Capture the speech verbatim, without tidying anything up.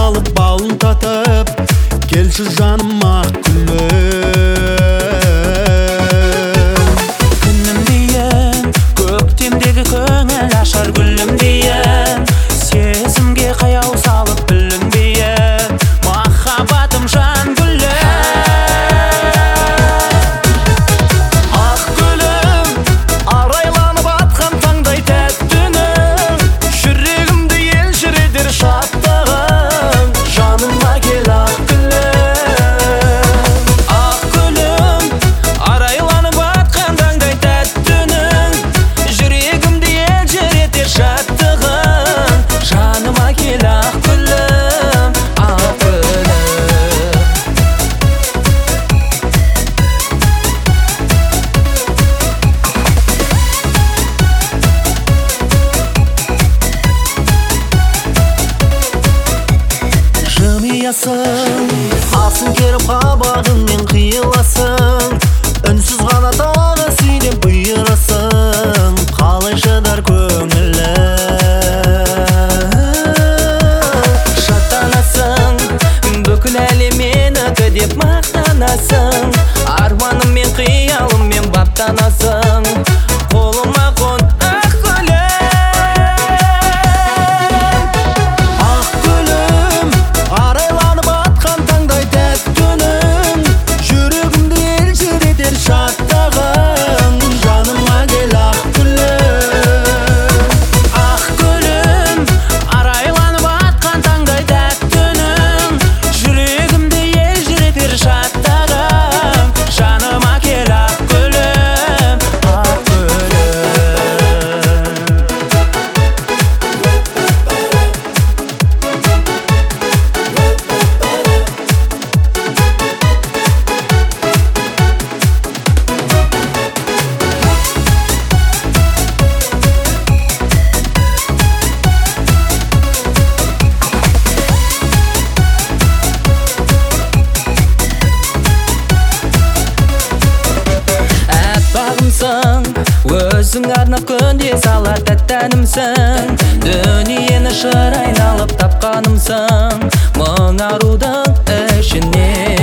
алып балын татып, келші жаныма күліп. Күнім дейін көктемдегі көңіл ашар гүлім дейін, сезімге қаяу салып бүлінбейін, махаббатым жан гүлім. Ақ гүлім, арайланып атқан таңдай тәттінің, жүрегімді елжіретер шаттығың, жаныма кел ақ гүлім. Ақ гүлім, арайланып атқан таңдай тәттінің, жүрегімді елжіретер шаттығың, жаныма кел ақ гүлім, ақ гүлім. Жымиясың, асын керіп қабағыңмен қиыласың, үнсіз ғана тағы сүйден бұйырасың, қалай шыдар көңілі. Шаттанасың, бүкіл әлем менікі деп мақтанасың, арманыммен қиялыммен баптанасың, қолыма қон ақ гүлім. Ақ гүлім, арайланып атқан таңдай тәттінің, жүрегімді елжіретер шаттығың, жаныма кел ақ гүлім. Ақ гүлім, арайланып атқан таңдай тәттінің, жүрегімді елжіретер шаттығың, жаныма кел ақ гүлім, ақ гүлім. Аппағымсың, өзің арнап күнде салар тәтті әнімсің, дүниені шыр айналып тапқанымсың, мың арудың ішінен.